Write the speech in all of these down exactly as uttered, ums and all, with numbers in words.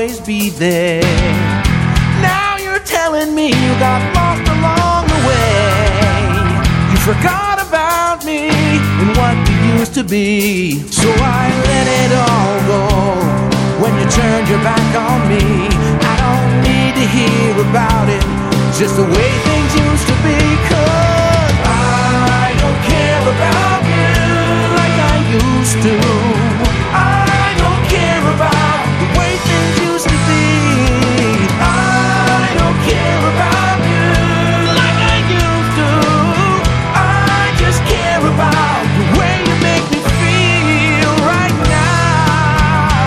always be there. Now you're telling me you got lost along the way. You forgot about me and what you used to be. So I let it all go when you turned your back on me. I don't need to hear about it, just the way things used to be. 'Cause I don't care about you like I used to. I don't care about the way things used to be. I don't care about you like I used to. I just care about the way you make me feel right now.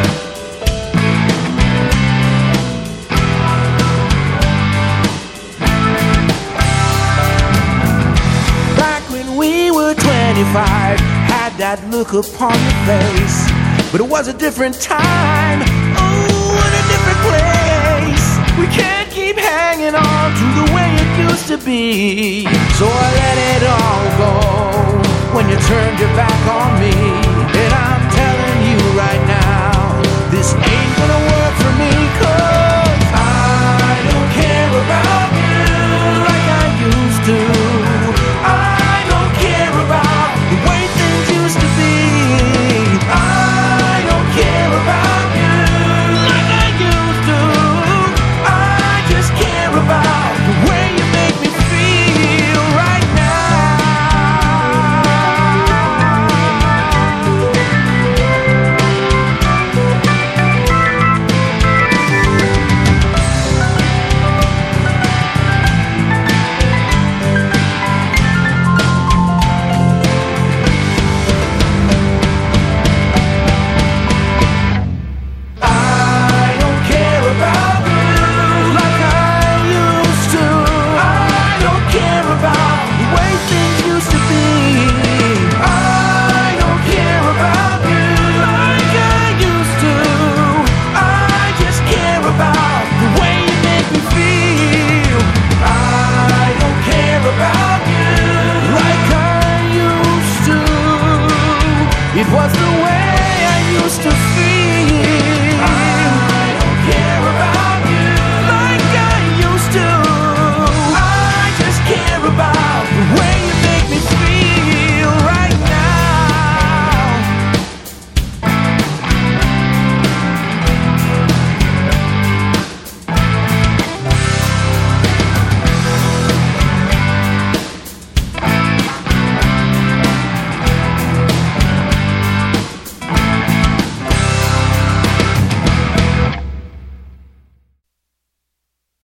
Back when we were twenty-five, had that look upon your face. But it was a different time, oh, in a different place. We can't keep hanging on to the way it used to be. So I let it all go when you turned your back on me. And I'm telling you right now, this ain't gonna work for me. 'Cause I don't care about you like I used to. I don't care about the way things used to be. I don't care about you like I used to. I just care about the way you make me feel right it was